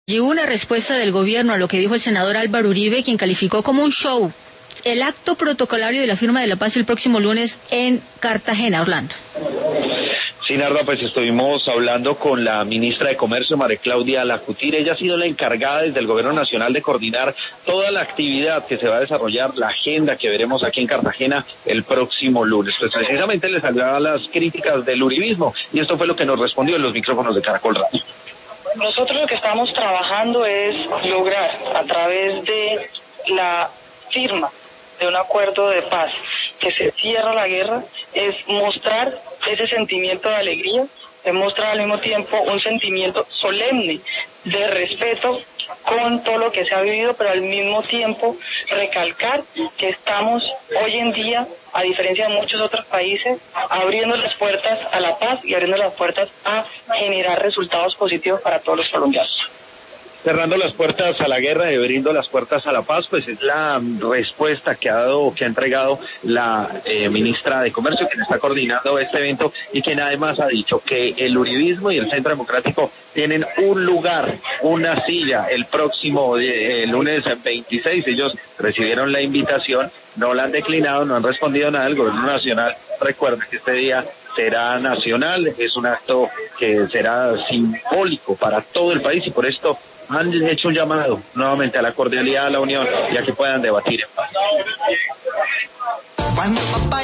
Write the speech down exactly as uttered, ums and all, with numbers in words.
Y hubo una respuesta del gobierno a lo que dijo el senador Álvaro Uribe, quien calificó como un show el acto protocolario de la firma de la paz el próximo lunes en Cartagena, Orlando. Sí, Narda, pues estuvimos hablando con la ministra de Comercio, María Claudia Lacutir. Ella ha sido la encargada desde el Gobierno Nacional de coordinar toda la actividad que se va a desarrollar, la agenda que veremos aquí en Cartagena el próximo lunes. Pues precisamente le saldrán las críticas del uribismo y esto fue lo que nos respondió en los micrófonos de Caracol Radio. Nosotros lo que estamos trabajando es lograr a través de la firma de un acuerdo de paz que se cierra la guerra, es mostrar ese sentimiento de alegría, es mostrar al mismo tiempo un sentimiento solemne de respeto con todo lo que se ha vivido, pero al mismo tiempo recalcar que estamos hoy en día, a diferencia de muchos otros países, abriendo las puertas a la paz y abriendo las puertas a generar resultados positivos para todos los colombianos. Cerrando las puertas a la guerra y abriendo las puertas a la paz, pues es la respuesta que ha dado, que ha entregado la eh, ministra de Comercio, quien está coordinando este evento y quien además ha dicho que el uribismo y el Centro Democrático tienen un lugar, una silla el próximo eh, lunes veintiséis. Ellos recibieron la invitación, no la han declinado, no han respondido nada. El Gobierno Nacional recuerda que este día será nacional, es un acto que será simbólico para todo el país y por esto han hecho un llamado nuevamente a la cordialidad, a la unión y a que puedan debatir en paz.